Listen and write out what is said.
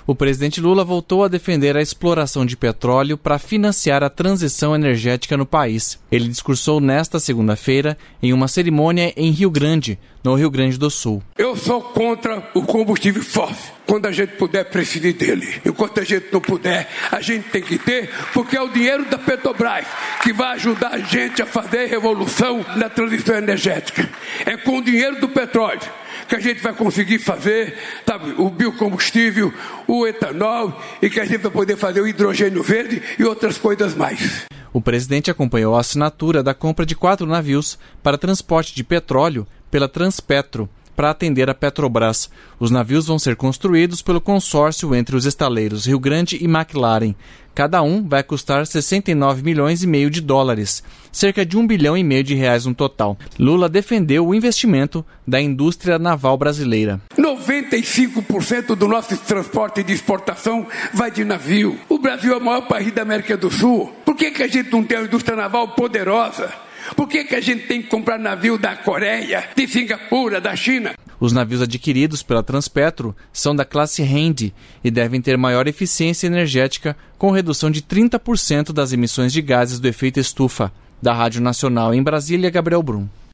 O presidente Lula voltou a defender a exploração de petróleo para financiar a transição energética no país. Ele discursou nesta segunda-feira em uma cerimônia em Rio Grande, no Rio Grande do Sul. Eu sou contra o combustível fóssil, quando a gente puder prescindir dele. Enquanto a gente não puder, a gente tem que ter, porque é o dinheiro da Petrobras que vai ajudar a gente a fazer revolução na transição energética. É com o dinheiro do petróleo que a gente vai conseguir fazer, sabe, o biocombustível, o etanol, e que a gente vai poder fazer o hidrogênio verde e outras coisas mais. O presidente acompanhou a assinatura da compra de 4 navios para transporte de petróleo pela Transpetro, para atender a Petrobras. Os navios vão ser construídos pelo consórcio entre os estaleiros Rio Grande e McLaren. Cada um vai custar 69 milhões e meio de dólares, cerca de 1,5 bilhão de reais no total. Lula defendeu o investimento da indústria naval brasileira. 95% do nosso transporte de exportação vai de navio. O Brasil é o maior país da América do Sul. Por que a gente não tem uma indústria naval poderosa? Por que a gente tem que comprar navio da Coreia, de Singapura, da China? Os navios adquiridos pela Transpetro são da classe Handy e devem ter maior eficiência energética, com redução de 30% das emissões de gases do efeito estufa. Da Rádio Nacional em Brasília, Gabriel Brum.